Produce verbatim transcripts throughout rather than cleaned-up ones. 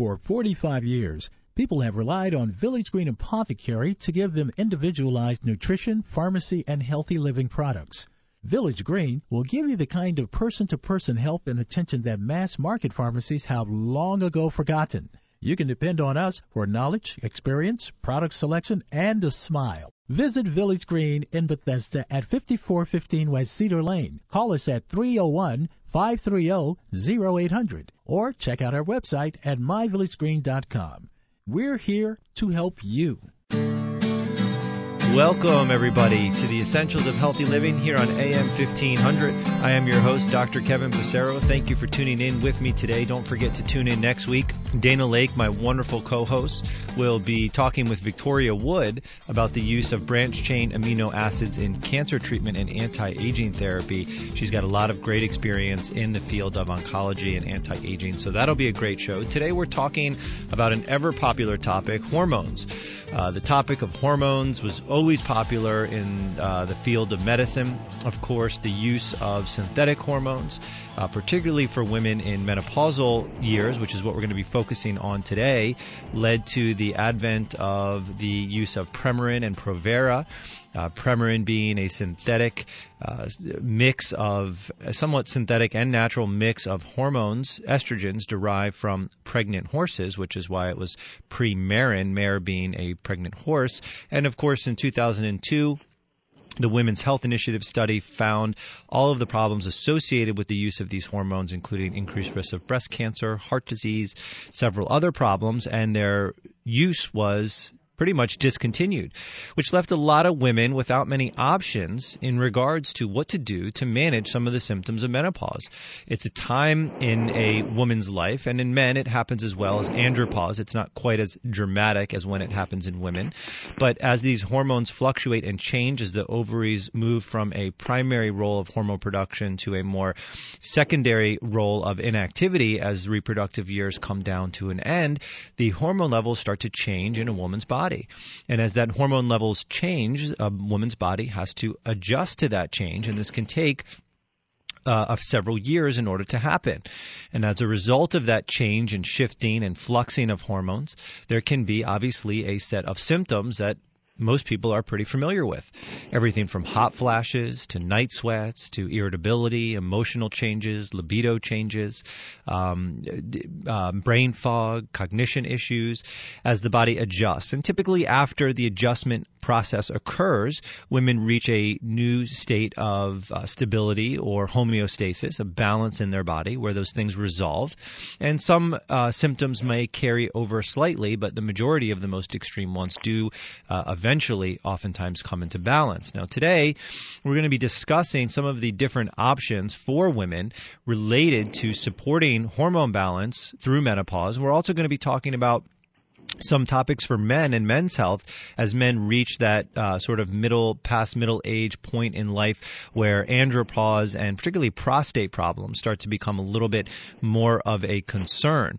For forty-five years, people have relied on Village Green Apothecary to give them individualized nutrition, pharmacy, and healthy living products. Village Green will give you the kind of person-to-person help and attention that mass-market pharmacies have long ago forgotten. You can depend on us for knowledge, experience, product selection, and a smile. Visit Village Green in Bethesda at fifty-four fifteen West Cedar Lane. Call us at three oh one, five three oh, oh eight hundred or check out our website at my village green dot com. We're here to help you. Welcome, everybody, to the Essentials of Healthy Living here on A M fifteen hundred. I am your host, Doctor Kevin Passero. Thank you for tuning in with me today. Don't forget to tune in next week. Dana Lake, my wonderful co-host, will be talking with Victoria Wood about the use of branched-chain amino acids in cancer treatment and anti-aging therapy. She's got a lot of great experience in the field of oncology and anti-aging, so that'll be a great show. Today we're talking about an ever-popular topic, hormones. Uh, the topic of hormones was always popular in uh, the field of medicine. Of course, the use of synthetic hormones, uh, particularly for women in menopausal years, which is what we're going to be focusing on today, led to the advent of the use of Premarin and Provera. Uh, Premarin being a synthetic uh, mix of, a somewhat synthetic and natural mix of hormones, estrogens derived from pregnant horses, which is why it was Premarin, mare being a pregnant horse. And of course, in two thousand two, the Women's Health Initiative study found all of the problems associated with the use of these hormones, including increased risk of breast cancer, heart disease, several other problems, and their use was pretty much discontinued, which left a lot of women without many options in regards to what to do to manage some of the symptoms of menopause. It's a time in a woman's life, and in men it happens as well as andropause. It's not quite as dramatic as when it happens in women, but as these hormones fluctuate and change, as the ovaries move from a primary role of hormone production to a more secondary role of inactivity as reproductive years come down to an end, the hormone levels start to change in a woman's body. And as that hormone levels change, a woman's body has to adjust to that change, and this can take uh, of several years in order to happen. And as a result of that change and shifting and fluxing of hormones, there can be obviously a set of symptoms that most people are pretty familiar with. Everything from hot flashes to night sweats to irritability, emotional changes, libido changes, um, uh, brain fog, cognition issues as the body adjusts. And typically after the adjustment process occurs, women reach a new state of uh, stability or homeostasis, a balance in their body where those things resolve. And some uh, symptoms may carry over slightly, but the majority of the most extreme ones do uh, eventually oftentimes come into balance. Now today, we're going to be discussing some of the different options for women related to supporting hormone balance through menopause. We're also going to be talking about some topics for men and men's health as men reach that uh, sort of middle, past middle age point in life where andropause and particularly prostate problems start to become a little bit more of a concern.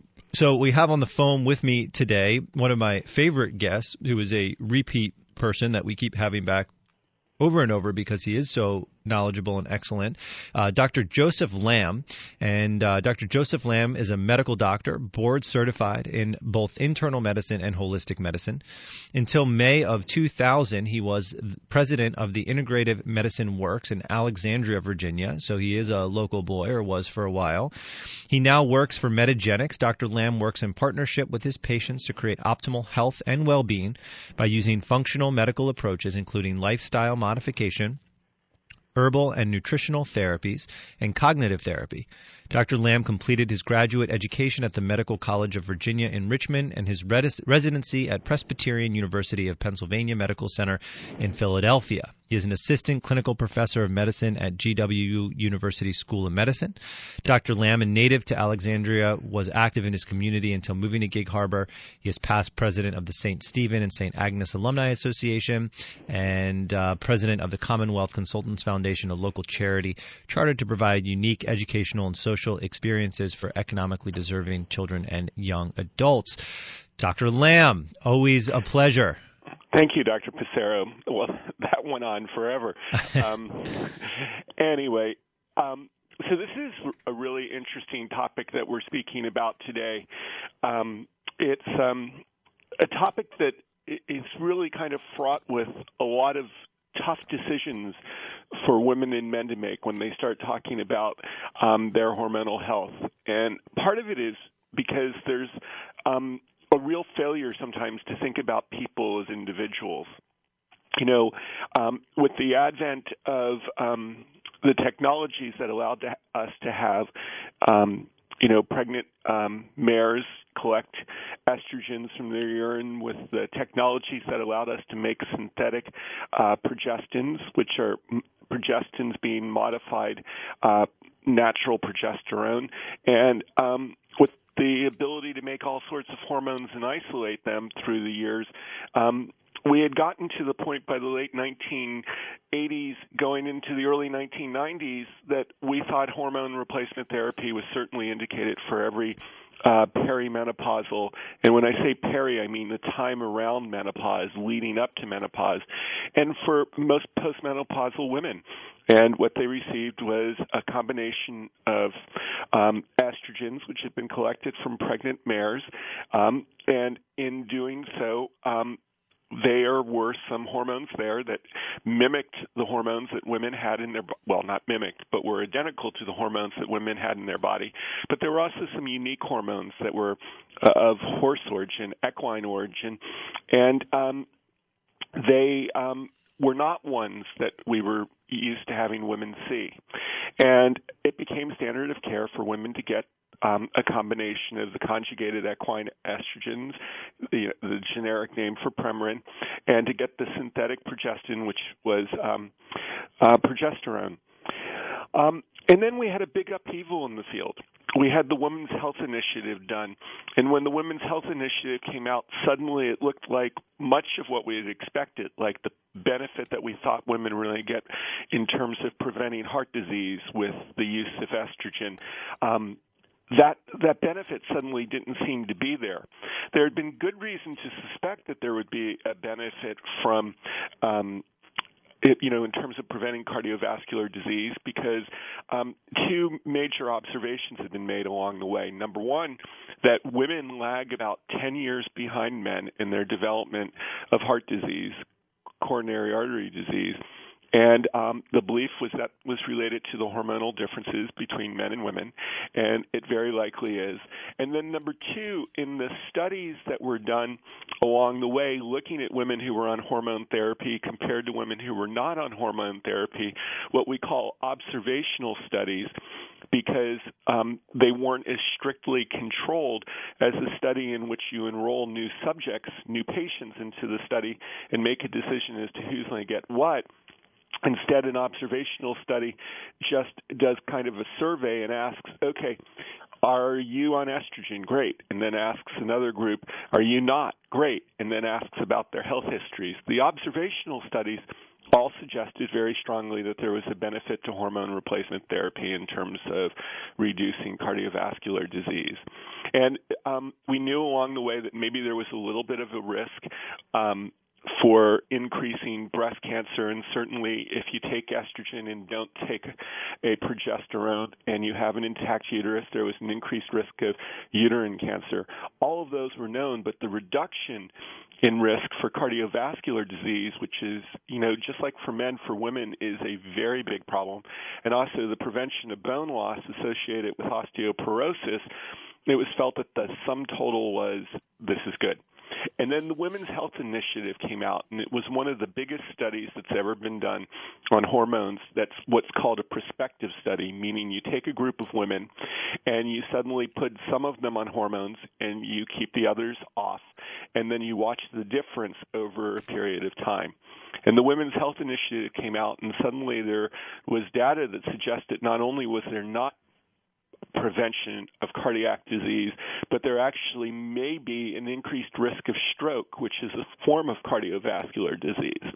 So we have on the phone with me today one of my favorite guests who is a repeat person that we keep having back over and over because he is so knowledgeable and excellent, uh, Doctor Joseph Lamb. And uh, Doctor Joseph Lamb is a medical doctor, board certified in both internal medicine and holistic medicine. Until May of two thousand, he was president of the Integrative Medicine Works in Alexandria, Virginia. So he is a local boy, or was for a while. He now works for Metagenics. Doctor Lamb works in partnership with his patients to create optimal health and well-being by using functional medical approaches, including lifestyle modification, herbal and nutritional therapies, and cognitive therapy. Doctor Lamb completed his graduate education at the Medical College of Virginia in Richmond and his res- residency at Presbyterian University of Pennsylvania Medical Center in Philadelphia. He is an assistant clinical professor of medicine at G W University School of Medicine. Doctor Lamb, a native to Alexandria, was active in his community until moving to Gig Harbor. He is past president of the Saint Stephen and Saint Agnes Alumni Association and uh, president of the Commonwealth Consultants Foundation, a local charity chartered to provide unique educational and social experiences for economically deserving children and young adults. Doctor Lamb, always a pleasure. Thank you, Doctor Passero. Well, that went on forever. Um, anyway, um, so this is a really interesting topic that we're speaking about today. um, it's um, a topic that is really kind of fraught with a lot of tough decisions for women and men to make when they start talking about um, their hormonal health. And part of it is because there's um, a real failure sometimes to think about people as individuals. You know, um, with the advent of um, the technologies that allowed to, us to have, um, you know, pregnant um, mares collect estrogens from their urine, with the technologies that allowed us to make synthetic uh, progestins, which are progestins being modified uh, natural progesterone, and um, with the ability to make all sorts of hormones and isolate them through the years, um, we had gotten to the point by the late nineteen eighties, going into the early nineteen nineties, that we thought hormone replacement therapy was certainly indicated for every uh, perimenopausal, and when I say peri, I mean the time around menopause, leading up to menopause, and for most postmenopausal women. And what they received was a combination of um, estrogens, which had been collected from pregnant mares, um, and in doing so, um, there were some hormones there that mimicked the hormones that women had in their, well, not mimicked, but were identical to the hormones that women had in their body. But there were also some unique hormones that were uh, of horse origin, equine origin, and um, they um, were not ones that we were used to having women see. And it became standard of care for women to get Um, a combination of the conjugated equine estrogens, the, the generic name for Premarin, and to get the synthetic progestin, which was um, uh, progesterone. Um, and then we had a big upheaval in the field. We had the Women's Health Initiative done, and when the Women's Health Initiative came out, suddenly it looked like much of what we had expected, like the benefit that we thought women really get in terms of preventing heart disease with the use of estrogen. Um, That that benefit suddenly didn't seem to be there. There had been good reason to suspect that there would be a benefit from, um, it, you know, in terms of preventing cardiovascular disease, because um, two major observations have been made along the way. Number one, that women lag about ten years behind men in their development of heart disease, coronary artery disease. And um, the belief was that was related to the hormonal differences between men and women, and it very likely is. And then number two, in the studies that were done along the way, looking at women who were on hormone therapy compared to women who were not on hormone therapy, what we call observational studies, because um, they weren't as strictly controlled as a study in which you enroll new subjects, new patients into the study and make a decision as to who's going to get what. Instead, an observational study just does kind of a survey and asks, okay, are you on estrogen? Great. And then asks another group, are you not? Great. And then asks about their health histories. The observational studies all suggested very strongly that there was a benefit to hormone replacement therapy in terms of reducing cardiovascular disease. And um, we knew along the way that maybe there was a little bit of a risk um, for increasing breast cancer, and certainly if you take estrogen and don't take a progesterone and you have an intact uterus, there was an increased risk of uterine cancer. All of those were known, but the reduction in risk for cardiovascular disease, which is, you know, just like for men, for women, is a very big problem, and also the prevention of bone loss associated with osteoporosis, it was felt that the sum total was, this is good. And then the Women's Health Initiative came out, and it was one of the biggest studies that's ever been done on hormones. That's what's called a prospective study, meaning you take a group of women and you suddenly put some of them on hormones and you keep the others off, and then you watch the difference over a period of time. And the Women's Health Initiative came out, and suddenly there was data that suggested not only was there not prevention of cardiac disease, but there actually may be an increased risk of stroke, which is a form of cardiovascular disease.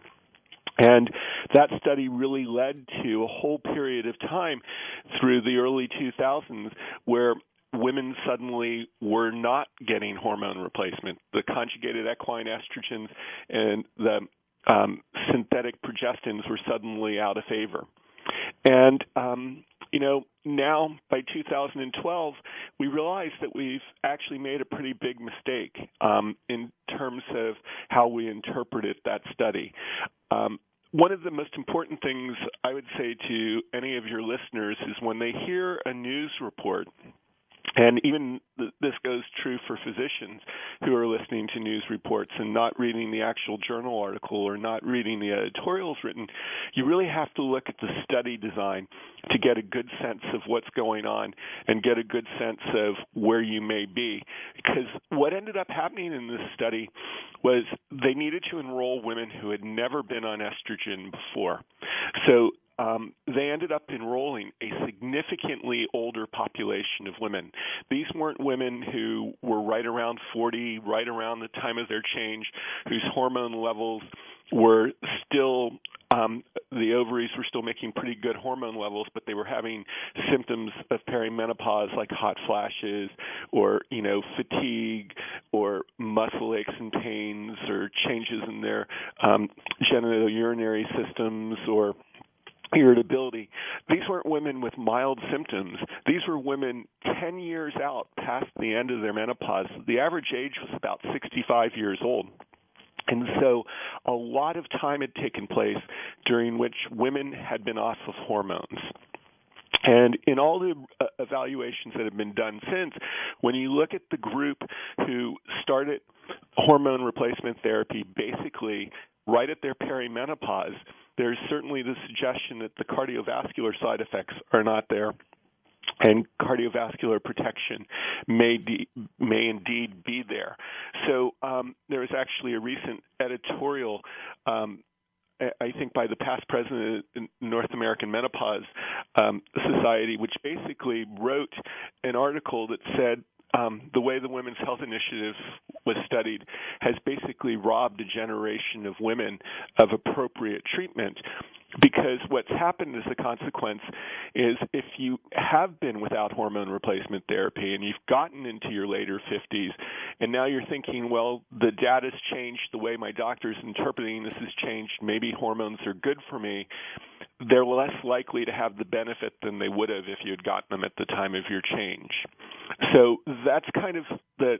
And that study really led to a whole period of time through the early two thousands where women suddenly were not getting hormone replacement. The conjugated equine estrogens and the um, synthetic progestins were suddenly out of favor. And um, you know, now by two thousand twelve, we realized that we've actually made a pretty big mistake um, in terms of how we interpreted that study. Um, One of the most important things I would say to any of your listeners is when they hear a news report, and even th- this goes true for physicians who are listening to news reports and not reading the actual journal article or not reading the editorials written, you really have to look at the study design to get a good sense of what's going on and get a good sense of where you may be. Because what ended up happening in this study was they needed to enroll women who had never been on estrogen before. So Um, they ended up enrolling a significantly older population of women. These weren't women who were right around forty, right around the time of their change, whose hormone levels were still, um, the ovaries were still making pretty good hormone levels, but they were having symptoms of perimenopause like hot flashes or, you know, fatigue or muscle aches and pains or changes in their um, genitourinary systems or irritability. These weren't women with mild symptoms. These were women ten years out past the end of their menopause. The average age was about sixty-five years old. And so a lot of time had taken place during which women had been off of hormones. And in all the uh, evaluations that have been done since, when you look at the group who started hormone replacement therapy basically right at their perimenopause, there's certainly the suggestion that the cardiovascular side effects are not there, and cardiovascular protection may de- may indeed be there. So um, there was actually a recent editorial, um, I think by the past president of the North American Menopause um, Society, which basically wrote an article that said Um, the way the Women's Health Initiative was studied has basically robbed a generation of women of appropriate treatment, because what's happened as a consequence is if you have been without hormone replacement therapy and you've gotten into your later fifties and now you're thinking, well, the data's changed, the way my doctor's interpreting this has changed, maybe hormones are good for me, they're less likely to have the benefit than they would have if you had gotten them at the time of your change. So that's kind of the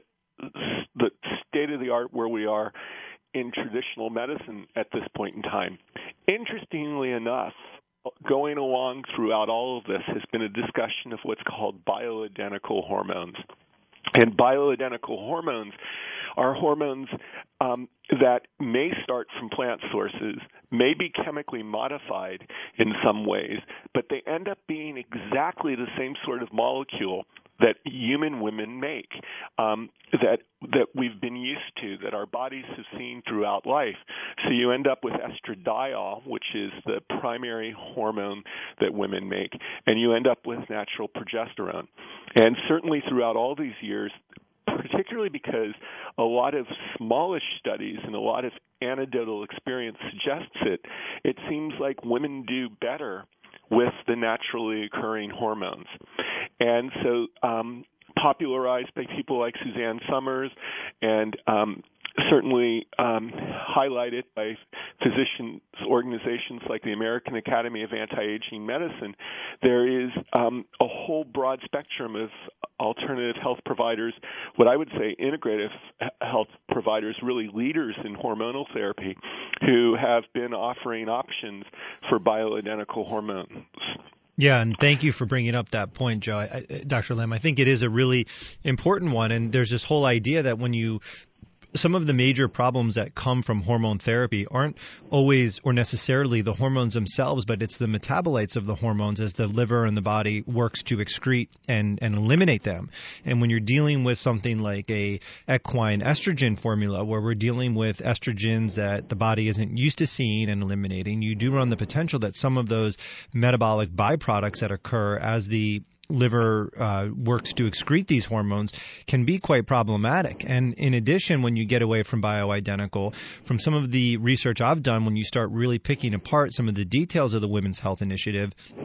the state of the art where we are in traditional medicine at this point in time. Interestingly enough, going along throughout all of this has been a discussion of what's called bioidentical hormones. And bioidentical hormones are hormones um, that may start from plant sources, may be chemically modified in some ways, but they end up being exactly the same sort of molecule that human women make, um, that that we've been used to, that our bodies have seen throughout life. So you end up with estradiol, which is the primary hormone that women make, and you end up with natural progesterone. And certainly throughout all these years, particularly because a lot of smallish studies and a lot of anecdotal experience suggests it, it seems like women do better with the naturally occurring hormones. And so um, popularized by people like Suzanne Summers and um, certainly um, highlighted by physicians organizations like the American Academy of Anti-Aging Medicine, there is um, a whole broad spectrum of alternative health providers, what I would say integrative health providers, really leaders in hormonal therapy, who have been offering options for bioidentical hormones. Yeah, and thank you for bringing up that point, Joe. I, I, Doctor Lim, I think it is a really important one, and there's this whole idea that when you some of the major problems that come from hormone therapy aren't always or necessarily the hormones themselves, but it's the metabolites of the hormones as the liver and the body works to excrete and, and eliminate them. And when you're dealing with something like a equine estrogen formula, where we're dealing with estrogens that the body isn't used to seeing and eliminating, you do run the potential that some of those metabolic byproducts that occur as the liver uh, works to excrete these hormones can be quite problematic. And in addition, when you get away from bioidentical, from some of the research I've done, when you start really picking apart some of the details of the Women's Health Initiative,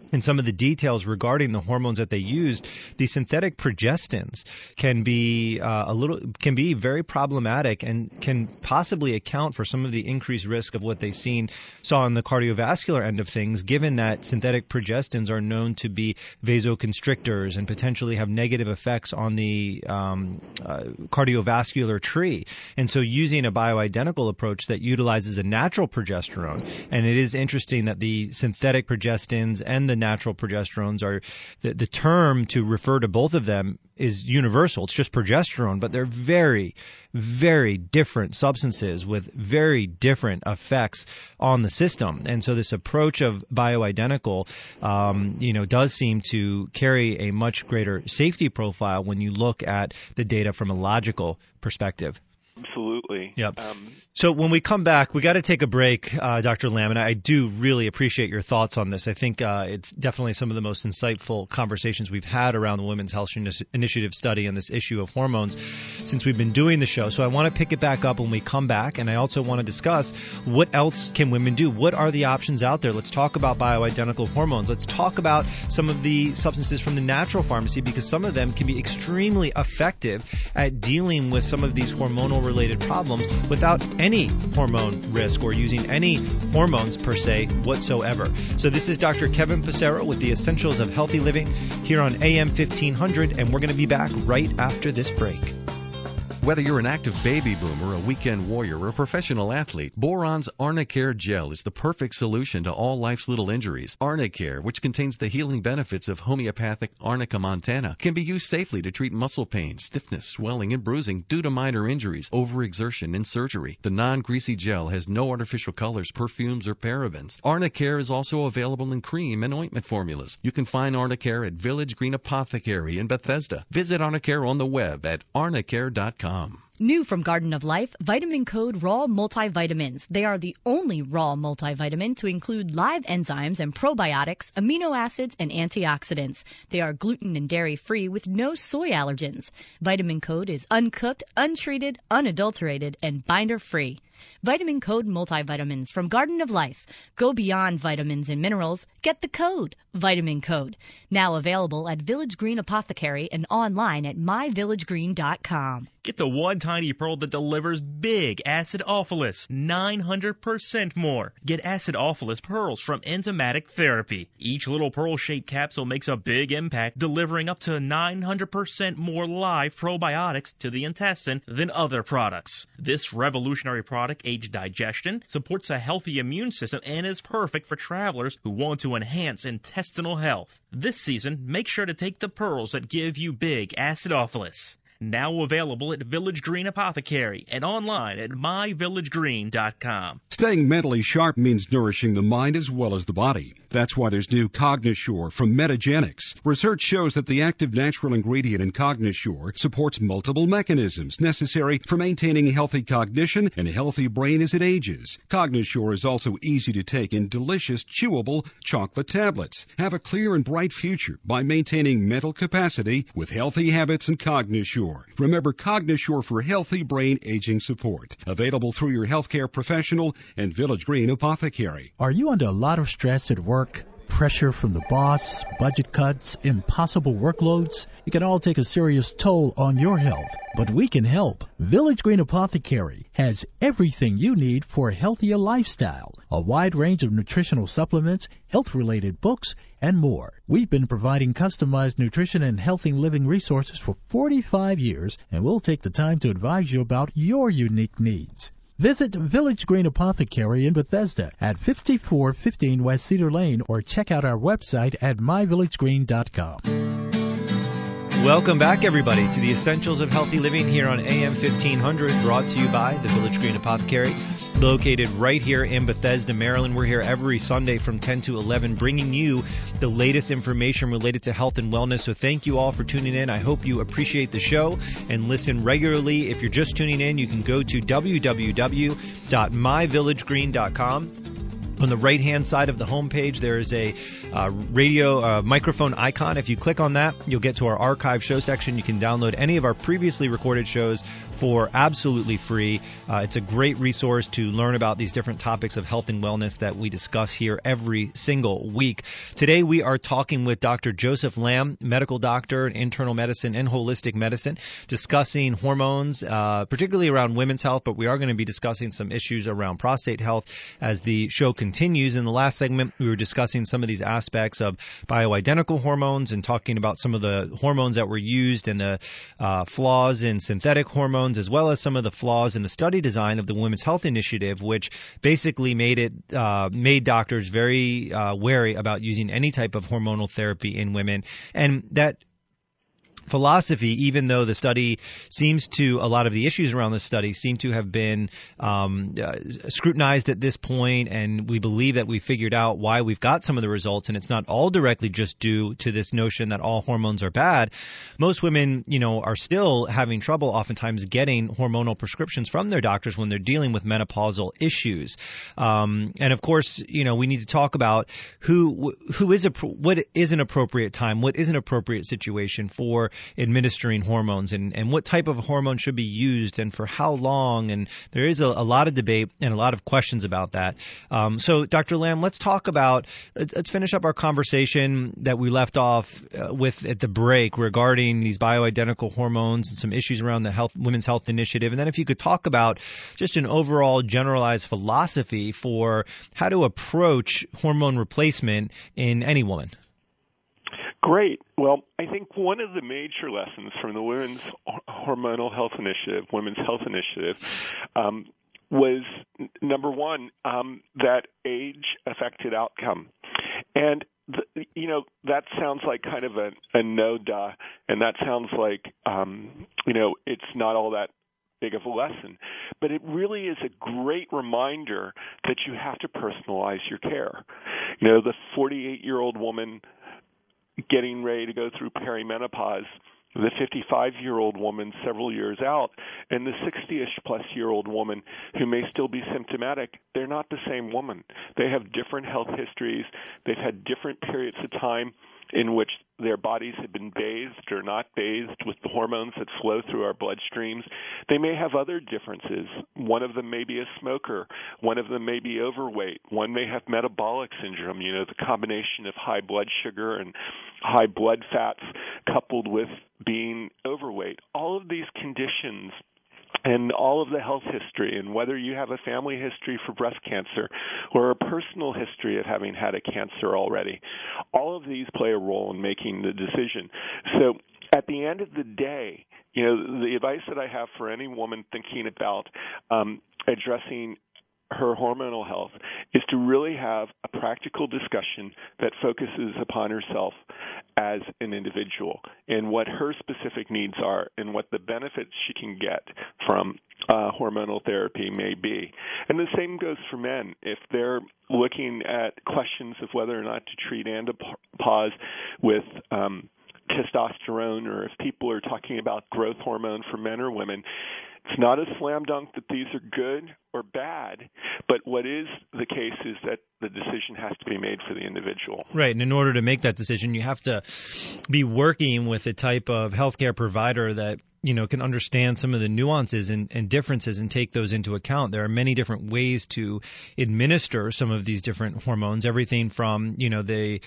and some of the details regarding the hormones that they used, the synthetic progestins can be uh, a little can be very problematic and can possibly account for some of the increased risk of what they seen saw on the cardiovascular end of things, given that synthetic progestins are known to be vasoconstrictors and potentially have negative effects on the um, uh, cardiovascular tree. And so using a bioidentical approach that utilizes a natural progesterone, and it is interesting that the synthetic progestins and the natural progesterones are the, the term to refer to both of them is universal. It's just progesterone, but they're very, very different substances with very different effects on the system. And so this approach of bioidentical, um, you know, does seem to carry a much greater safety profile when you look at the data from a logical perspective. Absolutely. Yep. Um, so when we come back, we got to take a break, uh, Doctor Lamb, and I do really appreciate your thoughts on this. I think uh, it's definitely some of the most insightful conversations we've had around the Women's Health Initiative study and this issue of hormones since we've been doing the show. So I want to pick it back up when we come back, and I also want to discuss what else can women do? What are the options out there? Let's talk about bioidentical hormones. Let's talk about some of the substances from the natural pharmacy, because some of them can be extremely effective at dealing with some of these hormonal related problems without any hormone risk or using any hormones per se whatsoever. So this is Doctor Kevin Passero with the Essentials of Healthy Living here on A M fifteen hundred, and we're going to be back right after this break. Whether you're an active baby boomer, a weekend warrior, or a professional athlete, Boron's Arnicare Gel is the perfect solution to all life's little injuries. Arnicare, which contains the healing benefits of homeopathic Arnica montana, can be used safely to treat muscle pain, stiffness, swelling, and bruising due to minor injuries, overexertion, and surgery. The non-greasy gel has no artificial colors, perfumes, or parabens. Arnicare is also available in cream and ointment formulas. You can find Arnicare at Village Green Apothecary in Bethesda. Visit Arnicare on the web at arnicare dot com. New from Garden of Life, Vitamin Code Raw Multivitamins. They are the only raw multivitamin to include live enzymes and probiotics, amino acids, and antioxidants. They are gluten and dairy-free with no soy allergens. Vitamin Code is uncooked, untreated, unadulterated, and binder-free. Vitamin Code multivitamins from Garden of Life. Go beyond vitamins and minerals. Get the code, Vitamin Code. Now available at Village Green Apothecary and online at my village green dot com. Get the one tiny pearl that delivers big acidophilus, nine hundred percent more. Get acidophilus pearls from Enzymatic Therapy. Each little pearl-shaped capsule makes a big impact, delivering up to nine hundred percent more live probiotics to the intestine than other products. This revolutionary product aids digestion, supports a healthy immune system, and is perfect for travelers who want to enhance intestinal health. This season, make sure to take the pearls that give you big acidophilus. Now available at Village Green Apothecary and online at my village green dot com. Staying mentally sharp means nourishing the mind as well as the body. That's why there's new Cognisure from Metagenics. Research shows that the active natural ingredient in Cognisure supports multiple mechanisms necessary for maintaining healthy cognition and a healthy brain as it ages. Cognisure is also easy to take in delicious, chewable chocolate tablets. Have a clear and bright future by maintaining mental capacity with healthy habits and Cognisure. Remember Cognisure for healthy brain aging support. Available through your healthcare professional and Village Green Apothecary. Are you under a lot of stress at work? Pressure from the boss, budget cuts, impossible workloads? It can all take a serious toll on your health, but we can help. Village Green Apothecary has everything you need for a healthier lifestyle, a wide range of nutritional supplements, health-related books, and more. We've been providing customized nutrition and healthy living resources for forty-five years, and we'll take the time to advise you about your unique needs. Visit Village Green Apothecary in Bethesda at fifty-four fifteen West Cedar Lane, or check out our website at my village green dot com. Welcome back, everybody, to the Essentials of Healthy Living here on A M fifteen hundred, brought to you by the Village Green Apothecary, located right here in Bethesda, Maryland. We're here every Sunday from ten to eleven, bringing you the latest information related to health and wellness. So thank you all for tuning in. I hope you appreciate the show and listen regularly. If you're just tuning in, you can go to w w w dot my village green dot com. On the right-hand side of the homepage, there is a uh, radio uh, microphone icon. If you click on that, you'll get to our archive show section. You can download any of our previously recorded shows for absolutely free. Uh, it's a great resource to learn about these different topics of health and wellness that we discuss here every single week. Today, we are talking with Doctor Joseph Lamb, medical doctor in internal medicine and holistic medicine, discussing hormones, uh, particularly around women's health, but we are going to be discussing some issues around prostate health as the show continues. continues. In the last segment, we were discussing some of these aspects of bioidentical hormones and talking about some of the hormones that were used and the uh, flaws in synthetic hormones, as well as some of the flaws in the study design of the Women's Health Initiative, which basically made it uh, made doctors very uh, wary about using any type of hormonal therapy in women. And that philosophy, even though the study seems to, a lot of the issues around the study seem to have been um, uh, scrutinized at this point, and we believe that we figured out why we've got some of the results, and it's not all directly just due to this notion that all hormones are bad. Most women, you know, are still having trouble oftentimes getting hormonal prescriptions from their doctors when they're dealing with menopausal issues. Um, and of course, you know, we need to talk about who who is a what is an appropriate time, what is an appropriate situation for administering hormones, and, and what type of hormone should be used and for how long. And there is a, a lot of debate and a lot of questions about that. Um, so, Doctor Lamb, let's talk about, let's finish up our conversation that we left off uh, with at the break regarding these bioidentical hormones and some issues around the health, Women's Health Initiative. And then if you could talk about just an overall generalized philosophy for how to approach hormone replacement in any woman. Great. Well, I think one of the major lessons from the Women's Hormonal Health Initiative, Women's Health Initiative, um, was, number one, um, that age affected outcome. And, the, you know, that sounds like kind of a, a no-duh, and that sounds like, um, you know, it's not all that big of a lesson. But it really is a great reminder that you have to personalize your care. You know, the forty-eight-year-old woman getting ready to go through perimenopause, the fifty-five-year-old woman several years out, and the sixty-ish plus year old woman who may still be symptomatic, they're not the same woman. They have different health histories. They've had different periods of time in which their bodies have been bathed or not bathed with the hormones that flow through our bloodstreams. They may have other differences. One of them may be a smoker. One of them may be overweight. One may have metabolic syndrome, you know, the combination of high blood sugar and high blood fats coupled with being overweight. All of these conditions and all of the health history, and whether you have a family history for breast cancer or a personal history of having had a cancer already, all of these play a role in making the decision. So at the end of the day, you know, the advice that I have for any woman thinking about um, addressing her hormonal health is to really have a practical discussion that focuses upon herself as an individual and what her specific needs are and what the benefits she can get from uh, hormonal therapy may be. And the same goes for men. If they're looking at questions of whether or not to treat andropause with um, testosterone, or if people are talking about growth hormone for men or women, it's not a slam dunk that these are good or bad, but what is the case is that the decision has to be made for the individual. Right, and in order to make that decision, you have to be working with a type of healthcare provider that, you know, can understand some of the nuances and, and differences and take those into account. There are many different ways to administer some of these different hormones, everything from, you know, they,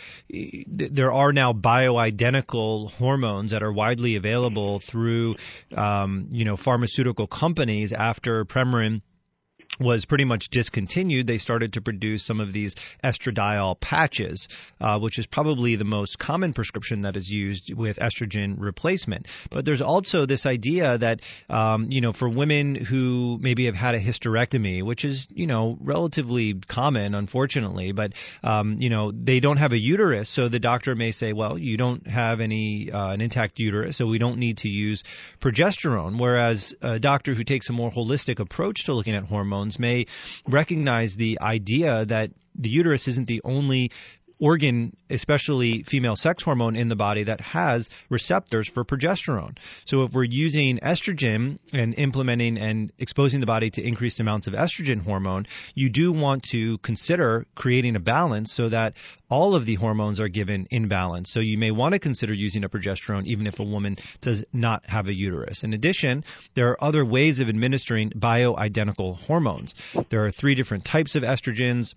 there are now bioidentical hormones that are widely available through, um, you know, pharmaceutical companies. After Premarin was pretty much discontinued, they started to produce some of these estradiol patches, uh, which is probably the most common prescription that is used with estrogen replacement. But there's also this idea that, um, you know, for women who maybe have had a hysterectomy, which is, you know, relatively common, unfortunately, but, um, you know, they don't have a uterus, so the doctor may say, well, you don't have any uh, an intact uterus, so we don't need to use progesterone, whereas a doctor who takes a more holistic approach to looking at hormones may recognize the idea that the uterus isn't the only organ, especially female sex hormone in the body, that has receptors for progesterone. So if we're using estrogen and implementing and exposing the body to increased amounts of estrogen hormone, you do want to consider creating a balance so that all of the hormones are given in balance. So you may want to consider using a progesterone even if a woman does not have a uterus. In addition, there are other ways of administering bioidentical hormones. There are three different types of estrogens,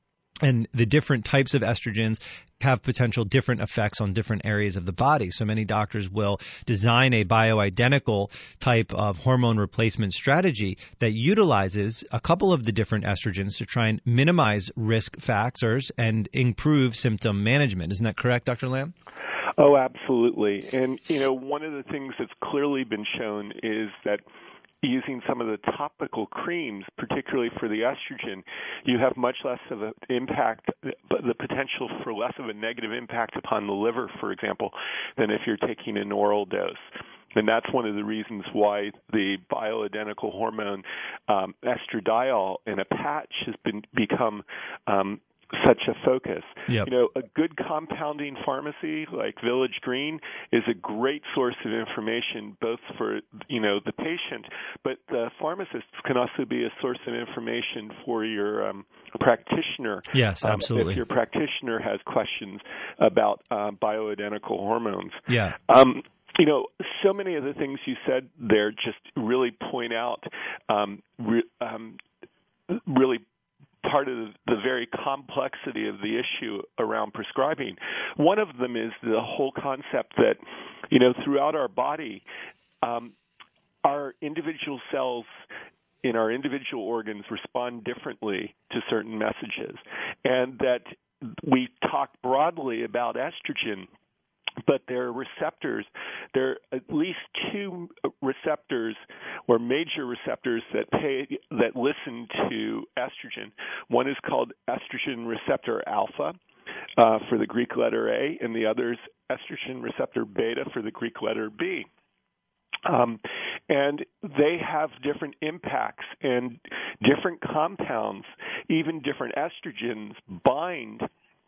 and the different types of estrogens have potential different effects on different areas of the body. So many doctors will design a bioidentical type of hormone replacement strategy that utilizes a couple of the different estrogens to try and minimize risk factors and improve symptom management. Isn't that correct, Doctor Lamb? Oh, absolutely. And, you know, one of the things that's clearly been shown is that using some of the topical creams, particularly for the estrogen, you have much less of an impact, the potential for less of a negative impact upon the liver, for example, than if you're taking an oral dose. And that's one of the reasons why the bioidentical hormone um, estradiol in a patch has been become um, such a focus. Yep. You know, a good compounding pharmacy like Village Green is a great source of information both for, you know, the patient, but the pharmacists can also be a source of information for your um, practitioner. Yes, absolutely. Um, if your practitioner has questions about uh, bioidentical hormones. Yeah. Um, You know, so many of the things you said there just really point out um, re- um, really part of the very complexity of the issue around prescribing. One of them is the whole concept that, you know, throughout our body, um, our individual cells in our individual organs respond differently to certain messages, and that we talk broadly about estrogen, but there are receptors. There are at least two receptors or major receptors that pay that listen to estrogen. One is called estrogen receptor alpha uh, for the Greek letter A, and the other is estrogen receptor beta for the Greek letter B. Um, and they have different impacts, and different compounds, even different estrogens, bind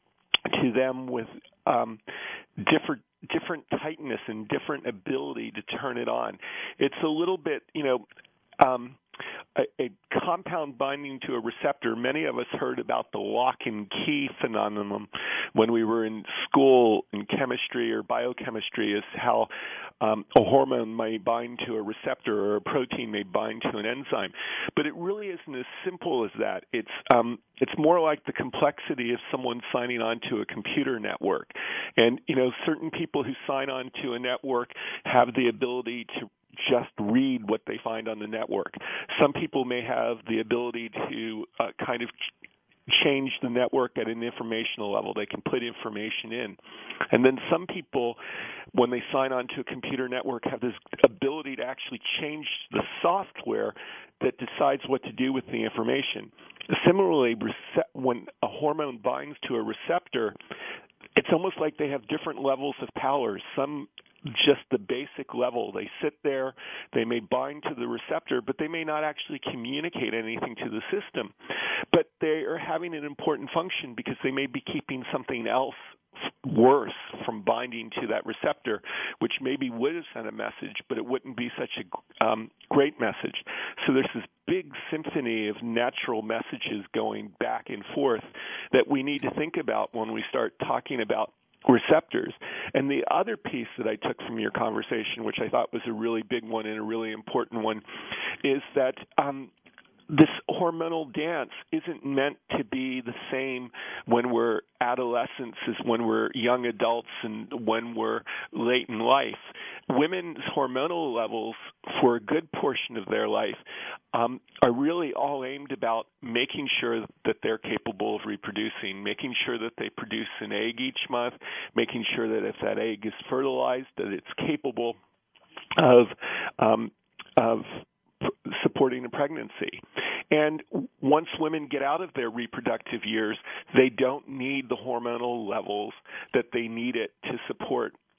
to them with um, different different tightness and different ability to turn it on. It's a little bit, you know, um, a, a compound binding to a receptor. Many of us heard about the lock and key phenomenon when we were in school in chemistry or biochemistry, is how um, a hormone may bind to a receptor or a protein may bind to an enzyme. But it really isn't as simple as that. It's um, it's more like the complexity of someone signing on to a computer network. And, you know, certain people who sign on to a network have the ability to just read what they find on the network. Some people may have the ability to uh, kind of change the network at an informational level. They can put information in. And then some people, when they sign on to a computer network, have this ability to actually change the software that decides what to do with the information. Similarly, when a hormone binds to a receptor, it's almost like they have different levels of power. Some just the basic level. They sit there, they may bind to the receptor, but they may not actually communicate anything to the system. But they are having an important function because they may be keeping something else worse from binding to that receptor, which maybe would have sent a message, but it wouldn't be such a um, great message. So there's this big symphony of natural messages going back and forth that we need to think about when we start talking about receptors. And the other piece that I took from your conversation, which I thought was a really big one and a really important one, is that um, this hormonal dance isn't meant to be the same when we're adolescents as when we're young adults and when we're late in life. Women's hormonal levels for a good portion of their life um, are really all aimed about making sure that they're capable of reproducing, making sure that they produce an egg each month, making sure that if that egg is fertilized, that it's capable of um, of supporting a pregnancy. And once women get out of their reproductive years, they don't need the hormonal levels that they need it to support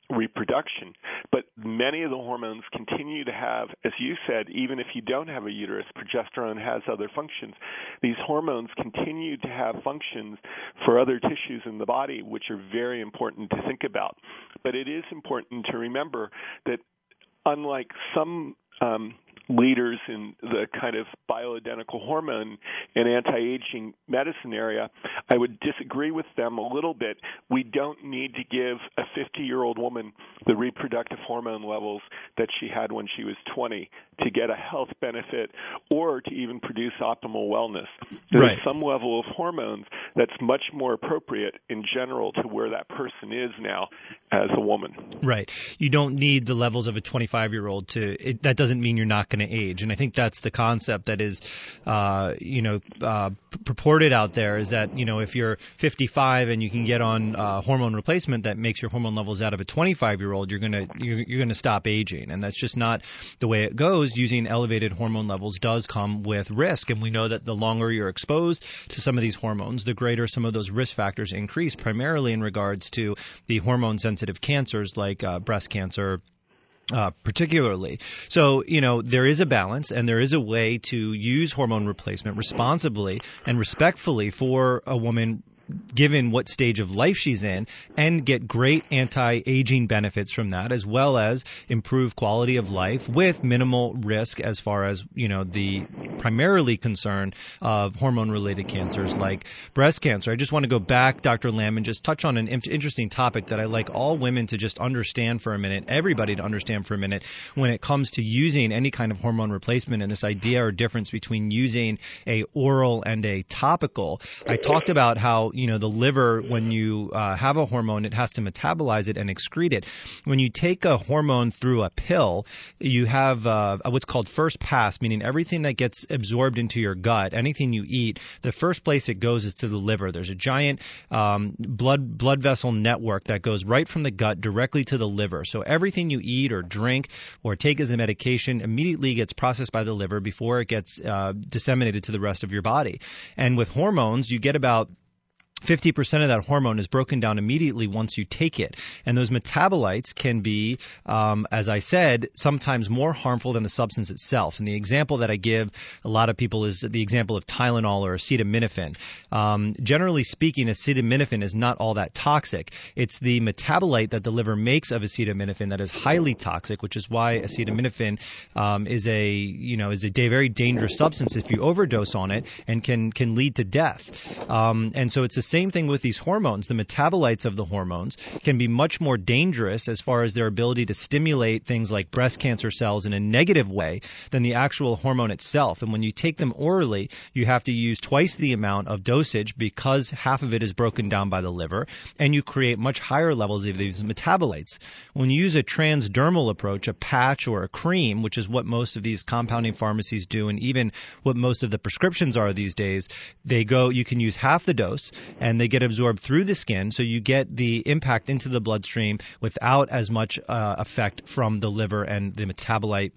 reproduction. But many of the hormones continue to have, as you said, even if you don't have a uterus, progesterone has other functions. These hormones continue to have functions for other tissues in the body, which are very important to think about. But it is important to remember that unlike some um, leaders in the kind of bioidentical hormone and anti-aging medicine area, I would disagree with them a little bit. We don't need to give a fifty-year-old woman the reproductive hormone levels that she had when she was twenty to get a health benefit or to even produce optimal wellness. There's right. some level of hormones that's much more appropriate in general to where that person is now as a woman. Right. You don't need the levels of a twenty-five-year-old to it, – that doesn't mean you're not going to age. And I think that's the concept that is, uh, you know, uh, purported out there is that, you know, if you're fifty-five and you can get on uh, hormone replacement that makes your hormone levels out of a twenty-five-year-old, you're going to you're, you're going to stop aging. And that's just not the way it goes. Using elevated hormone levels does come with risk. And we know that the longer you're exposed to some of these hormones, the greater some of those risk factors increase, primarily in regards to the hormone-sensitive cancers like uh, breast cancer, Uh, particularly. So, you know, there is a balance and there is a way to use hormone replacement responsibly and respectfully for a woman given what stage of life she's in, and get great anti-aging benefits from that, as well as improve quality of life with minimal risk as far as, you know, the primarily concern of hormone-related cancers like breast cancer. I just want to go back, Doctor Lamb, and just touch on an interesting topic that I like all women to just understand for a minute, everybody to understand for a minute, when it comes to using any kind of hormone replacement and this idea or difference between using a oral and a topical. I talked about how, you know, the liver, when you uh, have a hormone, it has to metabolize it and excrete it. When you take a hormone through a pill, you have uh, what's called first pass, meaning everything that gets absorbed into your gut, anything you eat, the first place it goes is to the liver. There's a giant um, blood blood vessel network that goes right from the gut directly to the liver. So everything you eat or drink or take as a medication immediately gets processed by the liver before it gets uh, disseminated to the rest of your body. And with hormones, you get about fifty percent of that hormone is broken down immediately once you take it. And those metabolites can be, um, as I said, sometimes more harmful than the substance itself. And the example that I give a lot of people is the example of Tylenol or acetaminophen. Um, generally speaking, acetaminophen is not all that toxic. It's the metabolite that the liver makes of acetaminophen that is highly toxic, which is why acetaminophen um, is a, you know, is a very dangerous substance if you overdose on it, and can can lead to death. Um, and so it's a same thing with these hormones. The metabolites of the hormones can be much more dangerous as far as their ability to stimulate things like breast cancer cells in a negative way than the actual hormone itself. And when you take them orally, you have to use twice the amount of dosage because half of it is broken down by the liver, and you create much higher levels of these metabolites. When you use a transdermal approach, a patch or a cream, which is what most of these compounding pharmacies do, and even what most of the prescriptions are these days, they go, you can use half the dose, and they get absorbed through the skin, so you get the impact into the bloodstream without as much uh, effect from the liver and the metabolite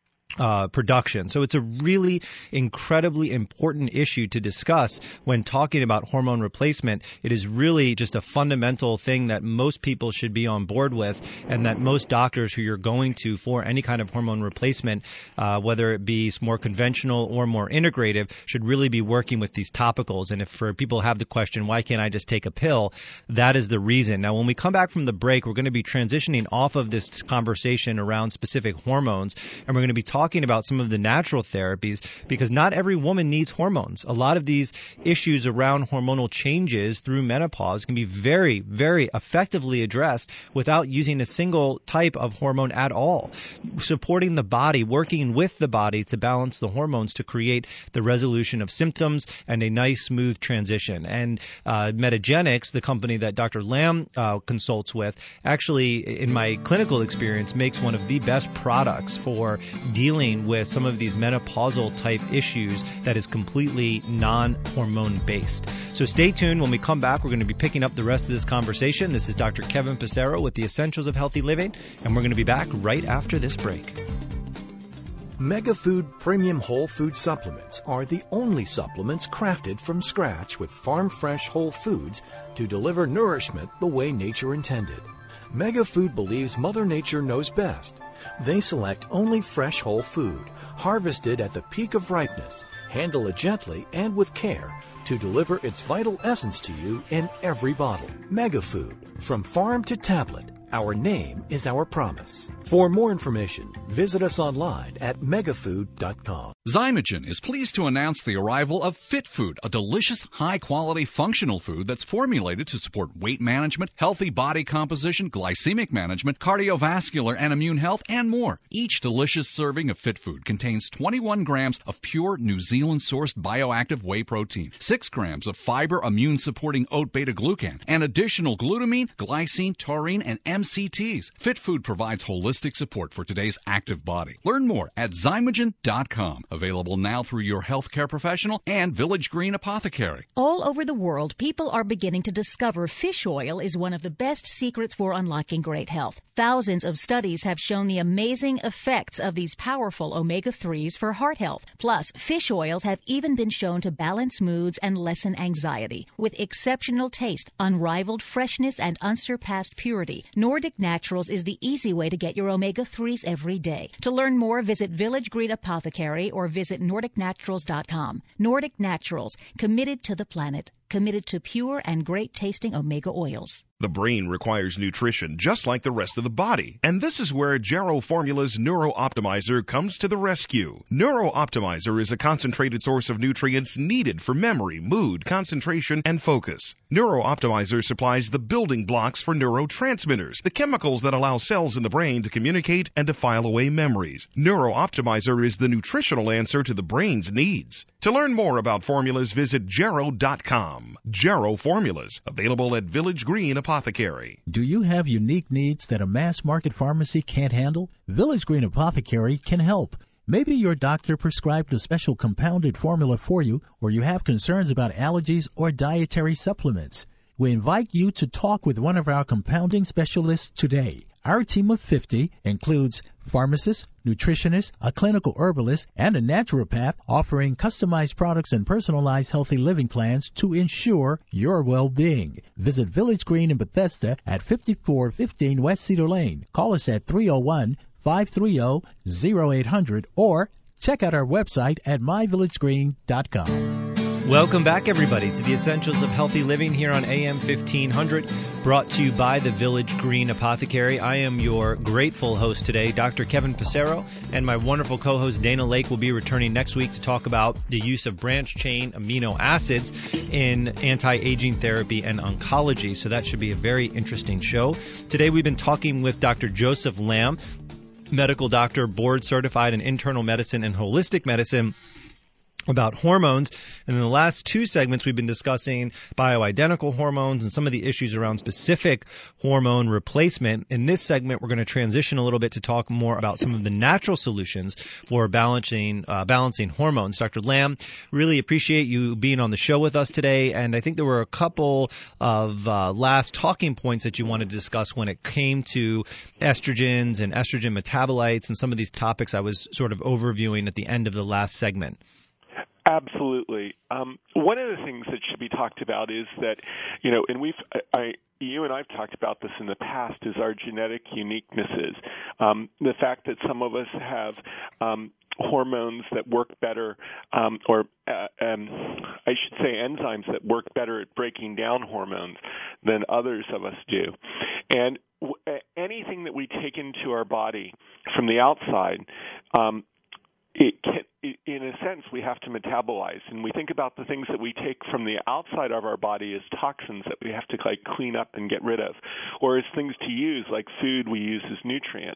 Uh, production. So it's a really incredibly important issue to discuss when talking about hormone replacement. It is really just a fundamental thing that most people should be on board with, and that most doctors who you're going to for any kind of hormone replacement, uh, whether it be more conventional or more integrative, should really be working with these topicals. And if for people have the question, why can't I just take a pill? That is the reason. Now, when we come back from the break, we're going to be transitioning off of this conversation around specific hormones, and we're going to be talking talking about some of the natural therapies, because not every woman needs hormones. A lot of these issues around hormonal changes through menopause can be very, very effectively addressed without using a single type of hormone at all. Supporting the body, working with the body to balance the hormones to create the resolution of symptoms and a nice, smooth transition. And uh, Metagenics, the company that Doctor Lamb uh, consults with, actually, in my clinical experience, makes one of the best products for dealing with some of these menopausal type issues that is completely non-hormone based. So stay tuned. When we come back, we're going to be picking up the rest of this conversation. This is Doctor Kevin Passero with the Essentials of Healthy Living, and we're going to be back right after this break. Megafood Premium Whole Food Supplements are the only supplements crafted from scratch with farm-fresh whole foods to deliver nourishment the way nature intended. MegaFood believes Mother Nature knows best. They select only fresh whole food, harvested at the peak of ripeness, handle it gently and with care to deliver its vital essence to you in every bottle. MegaFood, from farm to tablet. Our name is our promise. For more information, visit us online at megafood dot com. Zymogen is pleased to announce the arrival of Fit Food, a delicious, high-quality, functional food that's formulated to support weight management, healthy body composition, glycemic management, cardiovascular and immune health, and more. Each delicious serving of Fit Food contains twenty-one grams of pure New Zealand-sourced bioactive whey protein, six grams of fiber immune-supporting oat beta-glucan, and additional glutamine, glycine, taurine, and M C Ts. Fit Food provides holistic support for today's active body. Learn more at zymogen dot com. Available now through your healthcare professional and Village Green Apothecary. All over the world, people are beginning to discover fish oil is one of the best secrets for unlocking great health. Thousands of studies have shown the amazing effects of these powerful omega threes for heart health. Plus, fish oils have even been shown to balance moods and lessen anxiety. With exceptional taste, unrivaled freshness, and unsurpassed purity, Nordic Naturals is the easy way to get your omega threes every day. To learn more, visit Village Green Apothecary or visit nordic naturals dot com. Nordic Naturals, committed to the planet, committed to pure and great-tasting omega oils. The brain requires nutrition just like the rest of the body, and this is where Jarrow Formula's Neuro Optimizer comes to the rescue. Neuro Optimizer is a concentrated source of nutrients needed for memory, mood, concentration, and focus. Neuro Optimizer supplies the building blocks for neurotransmitters, the chemicals that allow cells in the brain to communicate and to file away memories. Neuro Optimizer is the nutritional answer to the brain's needs. To learn more about formulas, visit jarrow dot com. Jarrow Formulas, available at Village Green Apothecary. Do you have unique needs that a mass market pharmacy can't handle? Village Green Apothecary can help. Maybe your doctor prescribed a special compounded formula for you, or you have concerns about allergies or dietary supplements. We invite you to talk with one of our compounding specialists today. Our team of fifty includes pharmacists, nutritionists, a clinical herbalist, and a naturopath offering customized products and personalized healthy living plans to ensure your well-being. Visit Village Green in Bethesda at fifty-four fifteen West Cedar Lane. Call us at three oh one, five three oh, oh eight hundred or check out our website at my village green dot com. Welcome back, everybody, to the Essentials of Healthy Living here on A M fifteen hundred, brought to you by the Village Green Apothecary. I am your grateful host today, Doctor Kevin Passero, and my wonderful co-host Dana Lake will be returning next week to talk about the use of branched-chain amino acids in anti-aging therapy and oncology, so that should be a very interesting show. Today we've been talking with Doctor Joseph Lamb, medical doctor, board-certified in internal medicine and holistic medicine, about hormones. And in the last two segments, we've been discussing bioidentical hormones and some of the issues around specific hormone replacement. In this segment, we're going to transition a little bit to talk more about some of the natural solutions for balancing uh, balancing hormones. Doctor Lamb, really appreciate you being on the show with us today. And I think there were a couple of uh, last talking points that you wanted to discuss when it came to estrogens and estrogen metabolites and some of these topics I was sort of overviewing at the end of the last segment. Absolutely. Um, one of the things that should be talked about is that, you know, and we've, I, I, you and I've talked about this in the past, is our genetic uniquenesses. Um, the fact that some of us have um, hormones that work better, um, or uh, um, I should say enzymes that work better at breaking down hormones than others of us do. And w- anything that we take into our body from the outside, um, it can, in a sense, we have to metabolize, and we think about the things that we take from the outside of our body as toxins that we have to like clean up and get rid of, or as things to use, like food we use as nutrients.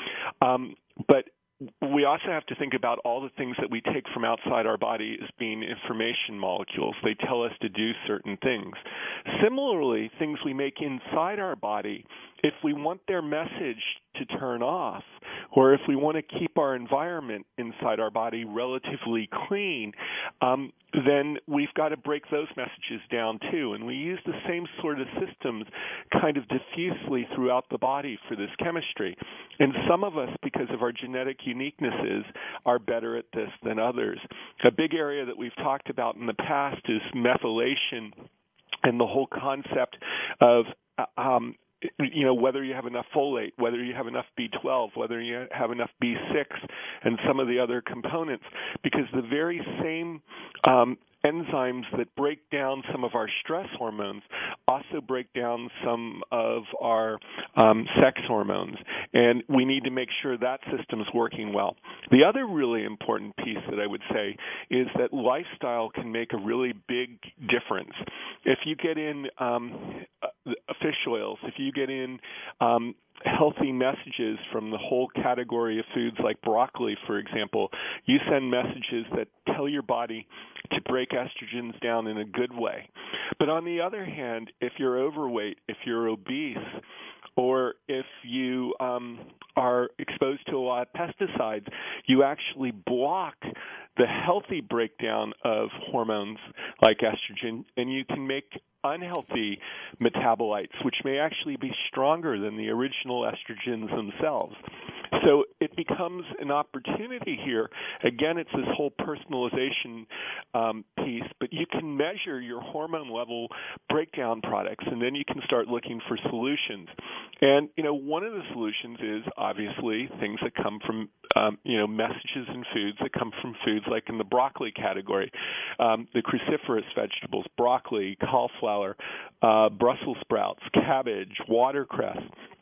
Um, but we also have to think about all the things that we take from outside our body as being information molecules. They tell us to do certain things. Similarly, things we make inside our body, if we want their message to turn off, or if we want to keep our environment inside our body relatively clean, um, then we've got to break those messages down too. And we use the same sort of systems kind of diffusely throughout the body for this chemistry. And some of us, because of our genetic uniquenesses, are better at this than others. A big area that we've talked about in the past is methylation and the whole concept of um, you know, whether you have enough folate, whether you have enough B twelve, whether you have enough B six, and some of the other components, because the very same um, enzymes that break down some of our stress hormones also break down some of our um, sex hormones, and we need to make sure that system's working well. The other really important piece that I would say is that lifestyle can make a really big difference. If you get in um, fish oils, if you get in um, healthy messages from the whole category of foods like broccoli, for example, you send messages that tell your body to break estrogens down in a good way. But on the other hand, if you're overweight, if you're obese, or if you um, are exposed to a lot of pesticides, you actually block the healthy breakdown of hormones like estrogen, and you can make unhealthy metabolites, which may actually be stronger than the original estrogens themselves. So it becomes an opportunity here. Again, it's this whole personalization um, piece, but you can measure your hormone level breakdown products, and then you can start looking for solutions. And, you know, one of the solutions is obviously things that come from, um, you know, messages in foods that come from foods like in the broccoli category, um, the cruciferous vegetables, broccoli, cauliflower, uh, Brussels sprouts, cabbage, watercress,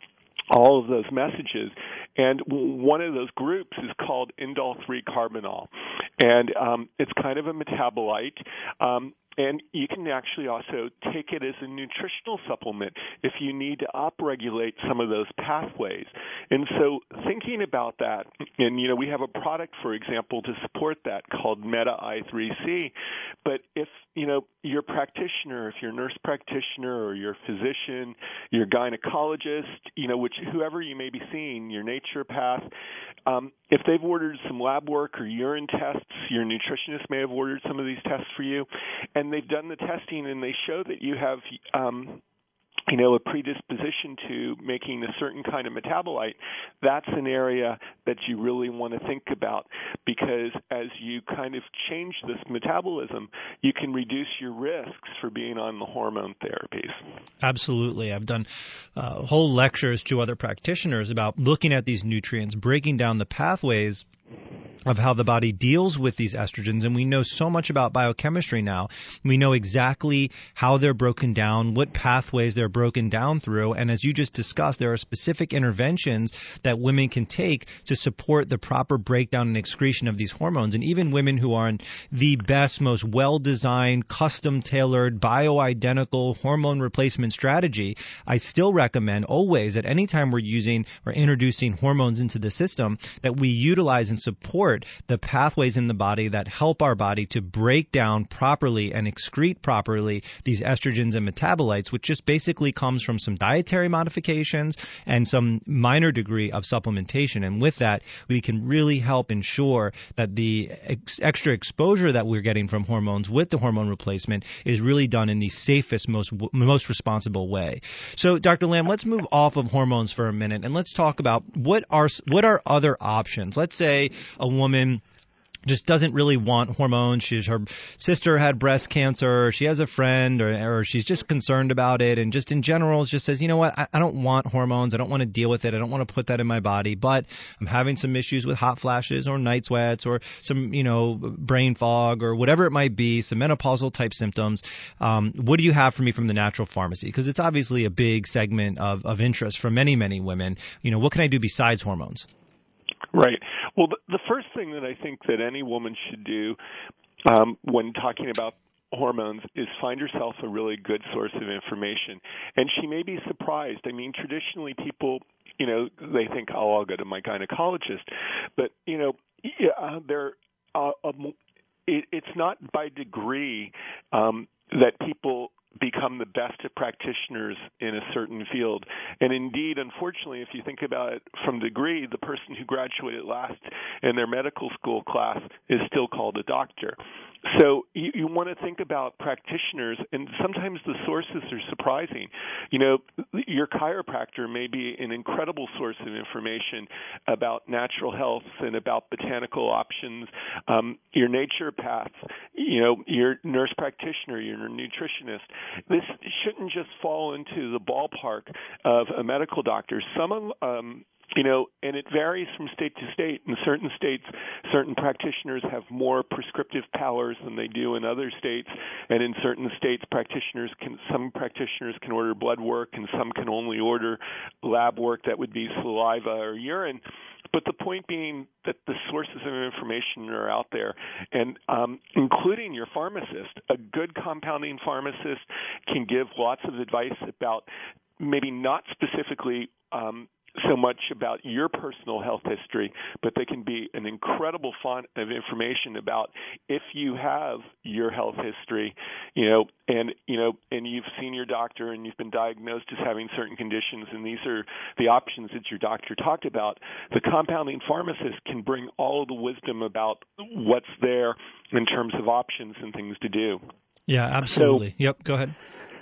all of those messages. And one of those groups is called indole three carbinol. And um, it's kind of a metabolite. Um, And you can actually also take it as a nutritional supplement if you need to upregulate some of those pathways. And so thinking about that, and, you know, we have a product, for example, to support that called Meta I three C. But if, you know, your practitioner, if you're a nurse practitioner or your physician, your gynecologist, you know, which whoever you may be seeing, your naturopath, um, if they've ordered some lab work or urine tests, your nutritionist may have ordered some of these tests for you, and they've done the testing and they show that you have um, you know, a predisposition to making a certain kind of metabolite, that's an area that you really want to think about, because as you kind of change this metabolism, you can reduce your risks for being on the hormone therapies. Absolutely. I've done uh, whole lectures to other practitioners about looking at these nutrients, breaking down the pathways of how the body deals with these estrogens, and we know so much about biochemistry now. We know exactly how they're broken down, what pathways they're broken down through, and as you just discussed, there are specific interventions that women can take to support the proper breakdown and excretion of these hormones. And even women who are in the best, most well-designed, custom-tailored, bioidentical hormone replacement strategy, I still recommend always at any time we're using or introducing hormones into the system that we utilize and support the pathways in the body that help our body to break down properly and excrete properly these estrogens and metabolites, which just basically comes from some dietary modifications and some minor degree of supplementation. And with that, we can really help ensure that the ex- extra exposure that we're getting from hormones with the hormone replacement is really done in the safest, most most responsible way. So, Doctor Lamb, let's move off of hormones for a minute and let's talk about what are what are other options. Let's say a woman just doesn't really want hormones. She's, her sister had breast cancer, or she has a friend, or, or she's just concerned about it, and just in general just says, you know what, I, I don't want hormones. I don't want to deal with it. I don't want to put that in my body, but I'm having some issues with hot flashes or night sweats or some, you know, brain fog or whatever it might be, some menopausal type symptoms. Um, what do you have for me from the natural pharmacy? Because it's obviously a big segment of, of interest for many, many women. You know, what can I do besides hormones? Right. Well, the first thing that I think that any woman should do um, when talking about hormones is find herself a really good source of information. And she may be surprised. I mean, traditionally people, you know, they think, oh, I'll go to my gynecologist. But, you know, yeah, they're, uh, um, it, it's not by degree um, that people become the best practitioners in a certain field. And indeed, unfortunately, if you think about it from degree, the person who graduated last in their medical school class is still called a doctor. so you, you want to think about practitioners, and sometimes the sources are surprising. You know, your chiropractor may be an incredible source of information about natural health and about botanical options. Um, your naturopath, you know, your nurse practitioner, your nutritionist. This shouldn't just fall into the ballpark of a medical doctor. Some of um, You know, and it varies from state to state. In certain states, certain practitioners have more prescriptive powers than they do in other states. And in certain states, practitioners can, some practitioners can order blood work, and some can only order lab work that would be saliva or urine. But the point being that the sources of information are out there, and um, including your pharmacist. A good compounding pharmacist can give lots of advice about maybe not specifically um, so much about your personal health history, but they can be an incredible font of information about if you have your health history, you know, and you know, and you've seen your doctor and you've been diagnosed as having certain conditions, and these are the options that your doctor talked about. The compounding pharmacist can bring all of the wisdom about what's there in terms of options and things to do. Yeah, absolutely. So, yep, go ahead.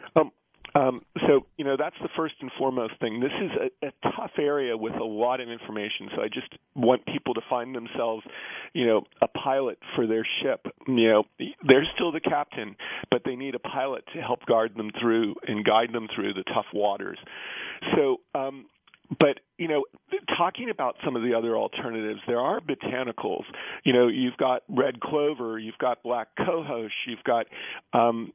Um, so, you know, that's the first and foremost thing. This is a, a tough area with a lot of information, so I just want people to find themselves, you know, a pilot for their ship. You know, they're still the captain, but they need a pilot to help guard them through and guide them through the tough waters. So, um, but, you know, talking about some of the other alternatives, there are botanicals. You know, you've got red clover, you've got black cohosh, you've got um,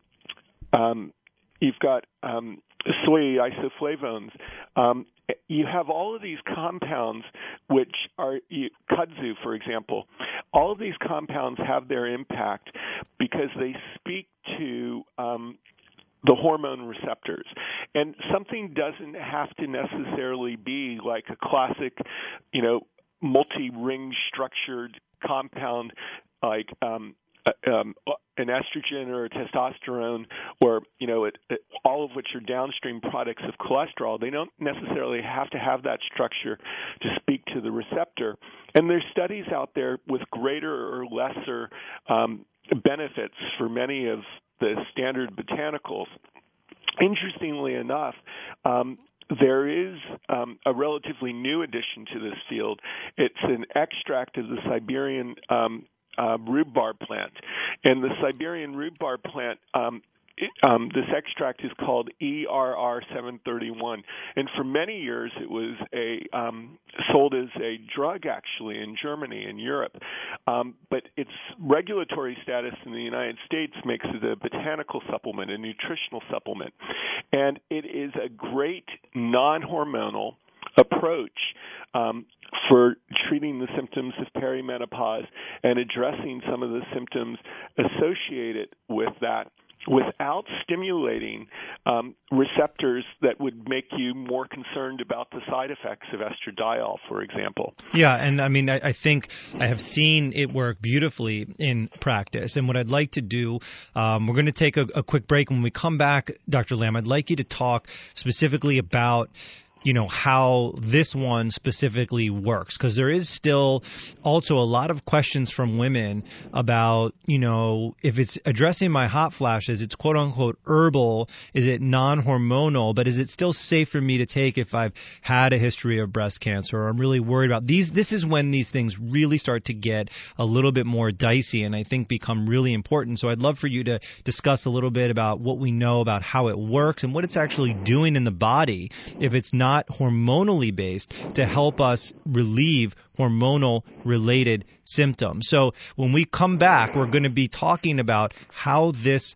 um, You've got um, soy isoflavones. Um, you have all of these compounds, which are you, kudzu, for example. All of these compounds have their impact because they speak to um, the hormone receptors. And something doesn't have to necessarily be like a classic, you know, multi-ring structured compound like um, Um, an estrogen or a testosterone, or you know, it, it, all of which are downstream products of cholesterol. They don't necessarily have to have that structure to speak to the receptor. And there's studies out there with greater or lesser um, benefits for many of the standard botanicals. Interestingly enough, um, there is um, a relatively new addition to this field. It's an extract of the Siberian um, Uh, rhubarb plant. And the Siberian rhubarb plant, um, it, um, this extract is called E R R seven thirty-one. And for many years it was a um, sold as a drug, actually, in Germany and Europe. Um, but its regulatory status in the United States makes it a botanical supplement, a nutritional supplement. And it is a great non-hormonal approach um, for treating the symptoms of perimenopause and addressing some of the symptoms associated with that without stimulating um, receptors that would make you more concerned about the side effects of estradiol, for example. Yeah, and I mean, I, I think I have seen it work beautifully in practice. And what I'd like to do, um, we're going to take a, a quick break. When we come back, Doctor Lamb, I'd like you to talk specifically about you know, how this one specifically works, because there is still also a lot of questions from women about, you know, if it's addressing my hot flashes, it's quote unquote herbal, is it non-hormonal, but is it still safe for me to take if I've had a history of breast cancer, or I'm really worried about these? This is when these things really start to get a little bit more dicey and I think become really important. So I'd love for you to discuss a little bit about what we know about how it works and what it's actually doing in the body if it's not Not hormonally based, to help us relieve hormonal related symptoms. So when we come back, we're going to be talking about how this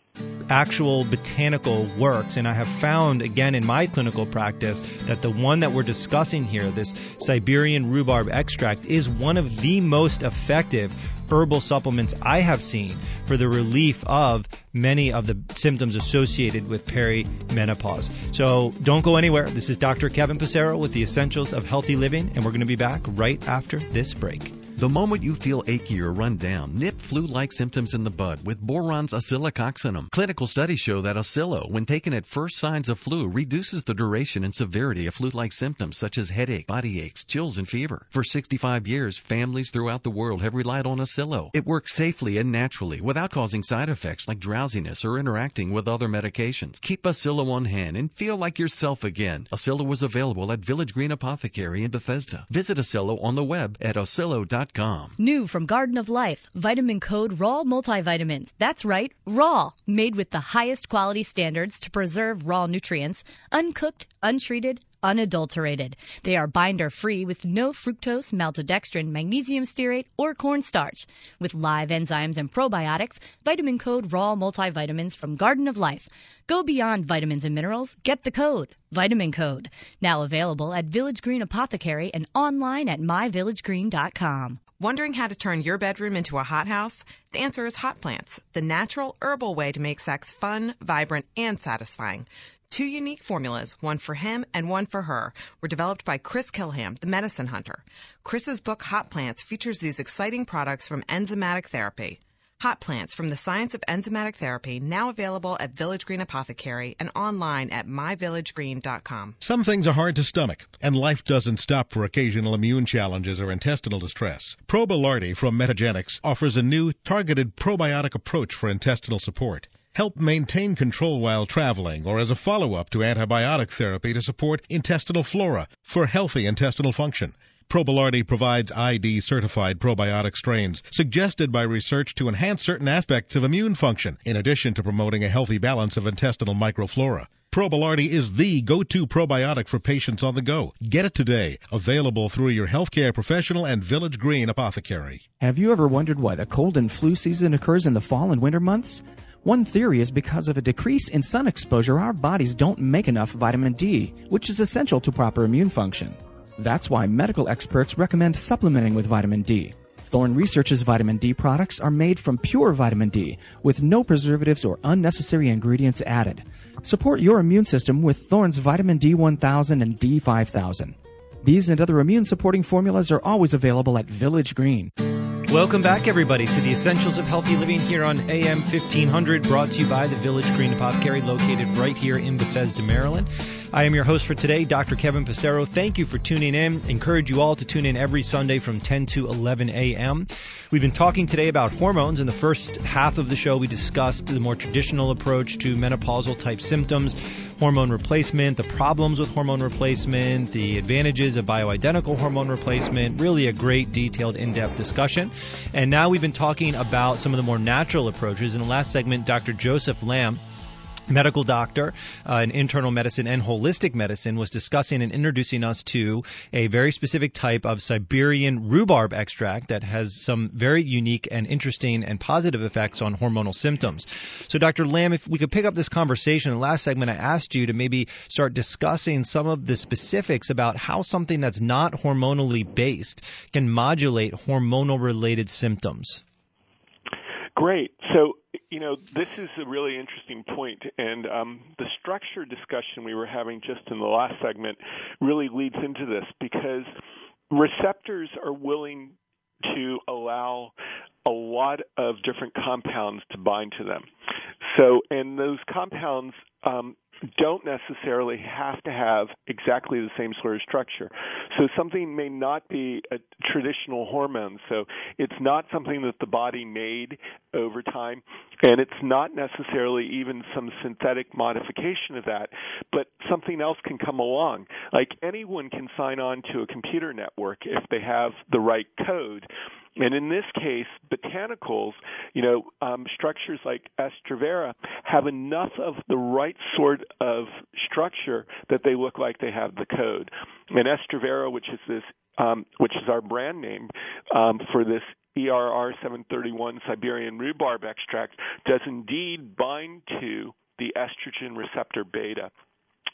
actual botanical works, and I have found again in my clinical practice that the one that we're discussing here, this Siberian rhubarb extract, is one of the most effective herbal supplements I have seen for the relief of many of the symptoms associated with perimenopause. So don't go anywhere. This is Doctor Kevin Passero with the Essentials of Healthy Living, and we're going to be back right after this break. The moment you feel achy or run down, nip flu-like symptoms in the bud with Boron's oscillococcinum. Clinical studies show that Oscillo, when taken at first signs of flu, reduces the duration and severity of flu-like symptoms such as headache, body aches, chills, and fever. For sixty-five years, families throughout the world have relied on Oscillo. It works safely and naturally without causing side effects like drowsiness or interacting with other medications. Keep Oscillo on hand and feel like yourself again. Oscillo is available at Village Green Apothecary in Bethesda. Visit Oscillo on the web at oscillo dot com. New from Garden of Life, Vitamin Code Raw Multivitamins. That's right, raw. Made with the highest quality standards to preserve raw nutrients, uncooked, untreated, unadulterated. They are binder-free with no fructose, maltodextrin, magnesium stearate, or cornstarch. With live enzymes and probiotics, Vitamin Code Raw Multivitamins from Garden of Life. Go beyond vitamins and minerals. Get the code. Vitamin Code. Now available at Village Green Apothecary and online at my village green dot com. Wondering how to turn your bedroom into a hothouse? The answer is Hot Plants, the natural herbal way to make sex fun, vibrant, and satisfying. Two unique formulas, one for him and one for her, were developed by Chris Kilham, the medicine hunter. Chris's book Hot Plants features these exciting products from enzymatic therapy. Hot Plants from the Science of Enzymatic Therapy, now available at Village Green Apothecary and online at my village green dot com. Some things are hard to stomach, and life doesn't stop for occasional immune challenges or intestinal distress. Probilardi from Metagenics offers a new, targeted probiotic approach for intestinal support. Help maintain control while traveling or as a follow-up to antibiotic therapy to support intestinal flora for healthy intestinal function. Probilardi provides I D-certified probiotic strains suggested by research to enhance certain aspects of immune function, in addition to promoting a healthy balance of intestinal microflora. Probilardi is the go-to probiotic for patients on the go. Get it today. Available through your healthcare professional and Village Green Apothecary. Have you ever wondered why the cold and flu season occurs in the fall and winter months? One theory is because of a decrease in sun exposure, our bodies don't make enough vitamin D, which is essential to proper immune function. That's why medical experts recommend supplementing with vitamin D. Thorne Research's vitamin D products are made from pure vitamin D, with no preservatives or unnecessary ingredients added. Support your immune system with Thorne's vitamin D one thousand and D five thousand. These and other immune-supporting formulas are always available at Village Green. Welcome back, everybody, to the Essentials of Healthy Living here on A M fifteen hundred, brought to you by the Village Green Apothecary, located right here in Bethesda, Maryland. I am your host for today, Doctor Kevin Passero. Thank you for tuning in. Encourage you all to tune in every Sunday from ten to eleven a.m. We've been talking today about hormones. In the first half of the show, we discussed the more traditional approach to menopausal-type symptoms, hormone replacement, the problems with hormone replacement, the advantages of bioidentical hormone replacement, really a great, detailed, in-depth discussion. And now we've been talking about some of the more natural approaches. In the last segment, Doctor Joseph Lamb, medical doctor uh, in internal medicine and holistic medicine, was discussing and introducing us to a very specific type of Siberian rhubarb extract that has some very unique and interesting and positive effects on hormonal symptoms. So, Doctor Lamb, if we could pick up this conversation, in the last segment I asked you to maybe start discussing some of the specifics about how something that's not hormonally based can modulate hormonal-related symptoms. Great. So, you know, this is a really interesting point, and um, the structure discussion we were having just in the last segment really leads into this, because receptors are willing to allow a lot of different compounds to bind to them. So, and those compounds um, don't necessarily have to have exactly the same sort of structure. So something may not be a traditional hormone. So it's not something that the body made over time, and it's not necessarily even some synthetic modification of that, but something else can come along. Like anyone can sign on to a computer network if they have the right code. And in this case, botanicals, you know, um, structures like Estrivera have enough of the right sort of structure that they look like they have the code. And Estrivera, which is this, um, which is our brand name um, for this E R R seven thirty-one Siberian rhubarb extract, does indeed bind to the estrogen receptor beta.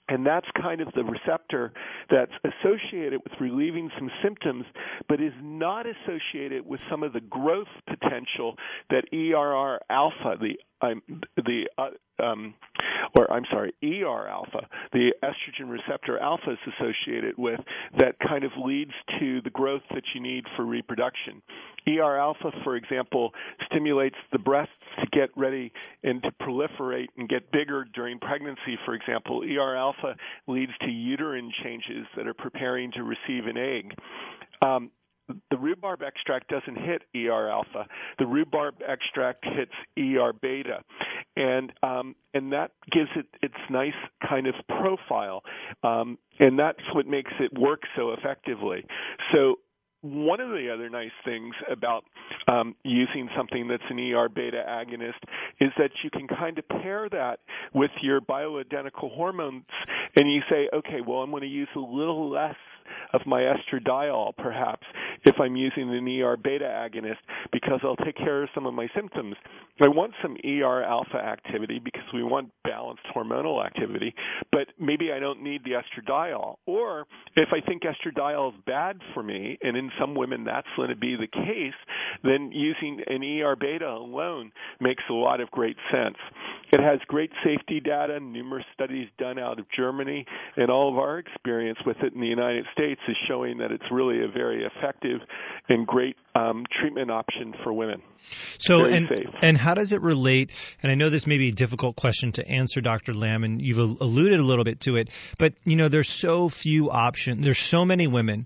And that's kind of the receptor that's associated with relieving some symptoms, but is not associated with some of the growth potential that E R R alpha, the um, the uh, um, or I'm sorry, E R alpha, the estrogen receptor alpha is associated with, that kind of leads to the growth that you need for reproduction. E R alpha, for example, stimulates the breasts to get ready and to proliferate and get bigger during pregnancy, for example. E R alpha leads to uterine changes that are preparing to receive an egg. Um, The rhubarb extract doesn't hit E R alpha. The rhubarb extract hits E R beta, and um, and that gives it its nice kind of profile, um, and that's what makes it work so effectively. So one of the other nice things about um, using something that's an E R beta agonist is that you can kind of pair that with your bioidentical hormones, and you say, okay, well, I'm going to use a little less of my estradiol, perhaps, if I'm using an E R beta agonist, because I'll take care of some of my symptoms. I want some E R alpha activity because we want balanced hormonal activity, but maybe I don't need the estradiol. Or if I think estradiol is bad for me, and in some women that's going to be the case, then using an E R beta alone makes a lot of great sense. It has great safety data, numerous studies done out of Germany, and all of our experience with it in the United States is showing that it's really a very effective and great um, treatment option for women. So, very and safe. and how does it relate? And I know this may be a difficult question to answer, Doctor Lamb, and you've alluded a little bit to it. But you know, there's so few options. There's so many women,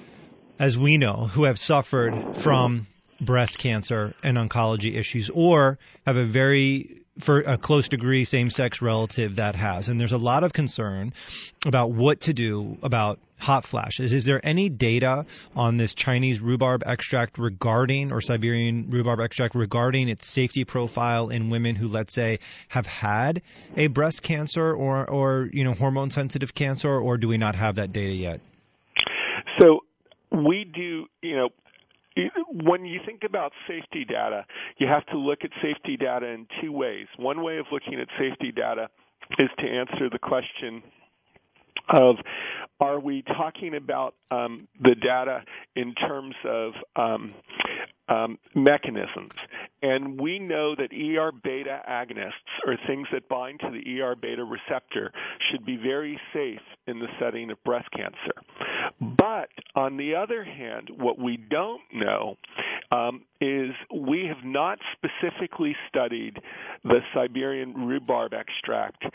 as we know, who have suffered from breast cancer and oncology issues, or have a very for a close degree same-sex relative that has. And there's a lot of concern about what to do about hot flashes. Is there any data on this Chinese rhubarb extract regarding, or Siberian rhubarb extract regarding its safety profile in women who, let's say, have had a breast cancer or, or you know, hormone-sensitive cancer, or do we not have that data yet? So we do, you know, when you think about safety data, you have to look at safety data in two ways. One way of looking at safety data is to answer the question of, are we talking about um, the data in terms of um, um, mechanisms? And we know that E R beta agonists, or things that bind to the E R beta receptor, should be very safe in the setting of breast cancer. But on the other hand, what we don't know um, is we have not specifically studied the Siberian rhubarb extract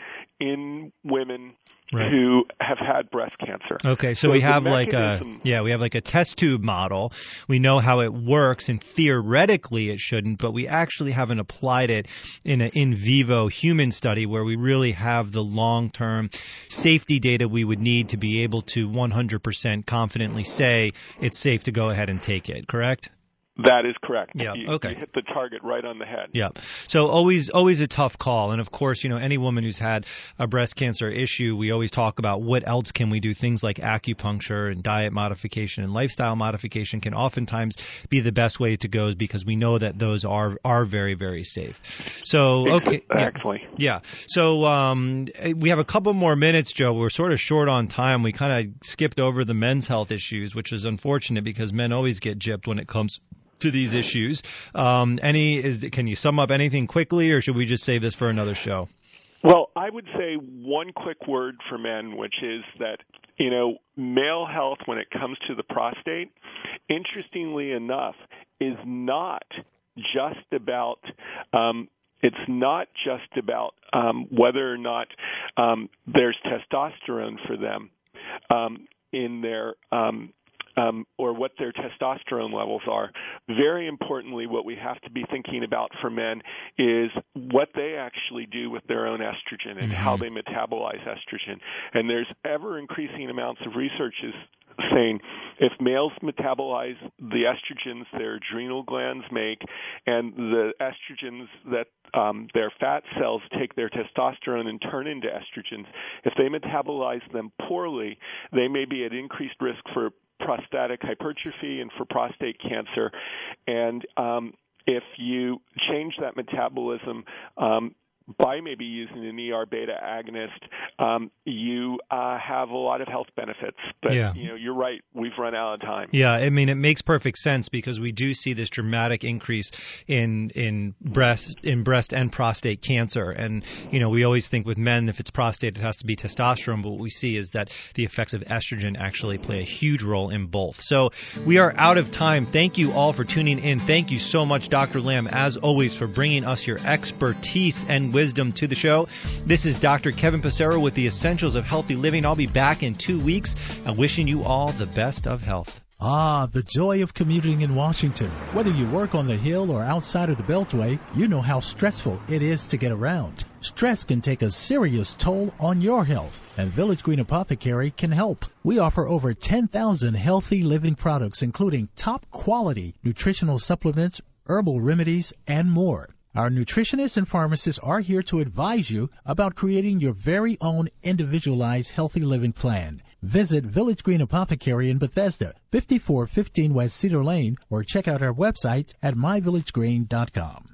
in women Right. who have had breast cancer. Okay, so, so we have like a yeah, we have like a test tube model. We know how it works, and theoretically it shouldn't, but we actually haven't applied it in an in vivo human study where we really have the long-term safety data we would need to be able to one hundred percent confidently say it's safe to go ahead and take it, correct? That is correct. Yeah. You, okay. You hit the target right on the head. Yeah. So always, always a tough call. And of course, you know, any woman who's had a breast cancer issue, we always talk about what else can we do. Things like acupuncture and diet modification and lifestyle modification can oftentimes be the best way to go, because we know that those are are very, very safe. So okay. Exactly. Yeah. yeah. So um, we have a couple more minutes, Joe. We're sort of short on time. We kind of skipped over the men's health issues, which is unfortunate because men always get gypped when it comes to these issues. Um, any is can you sum up anything quickly, or should we just save this for another show? Well, I would say one quick word for men, which is that, you know, male health when it comes to the prostate, interestingly enough, is not just about um, it's not just about um, whether or not um, there's testosterone for them um, in their um, Um, or what their testosterone levels are. Very importantly, what we have to be thinking about for men is what they actually do with their own estrogen and mm-hmm. how they metabolize estrogen. And there's ever-increasing amounts of research is saying if males metabolize the estrogens their adrenal glands make and the estrogens that um, their fat cells take their testosterone and turn into estrogens, if they metabolize them poorly, they may be at increased risk for prostatic hypertrophy and for prostate cancer. And um, if you change that metabolism um, by maybe using an E R beta agonist, um, you uh, have a lot of health benefits. But, yeah. you know, you're right. We've run out of time. Yeah, I mean, it makes perfect sense because we do see this dramatic increase in in breast in breast and prostate cancer. And, you know, we always think with men, if it's prostate, it has to be testosterone. But what we see is that the effects of estrogen actually play a huge role in both. So we are out of time. Thank you all for tuning in. Thank you so much, Doctor Lamb, as always, for bringing us your expertise and wisdom to the show. This is Doctor Kevin Passero with the Essentials of Healthy Living. I'll be back in two weeks and wishing you all the best of health. Ah, the joy of commuting in Washington. Whether you work on the Hill or outside of the Beltway, you know how stressful it is to get around. Stress can take a serious toll on your health, and Village Green Apothecary can help. We offer over ten thousand healthy living products, including top-quality nutritional supplements, herbal remedies, and more. Our nutritionists and pharmacists are here to advise you about creating your very own individualized healthy living plan. Visit Village Green Apothecary in Bethesda, fifty-four fifteen West Cedar Lane, or check out our website at my village green dot com.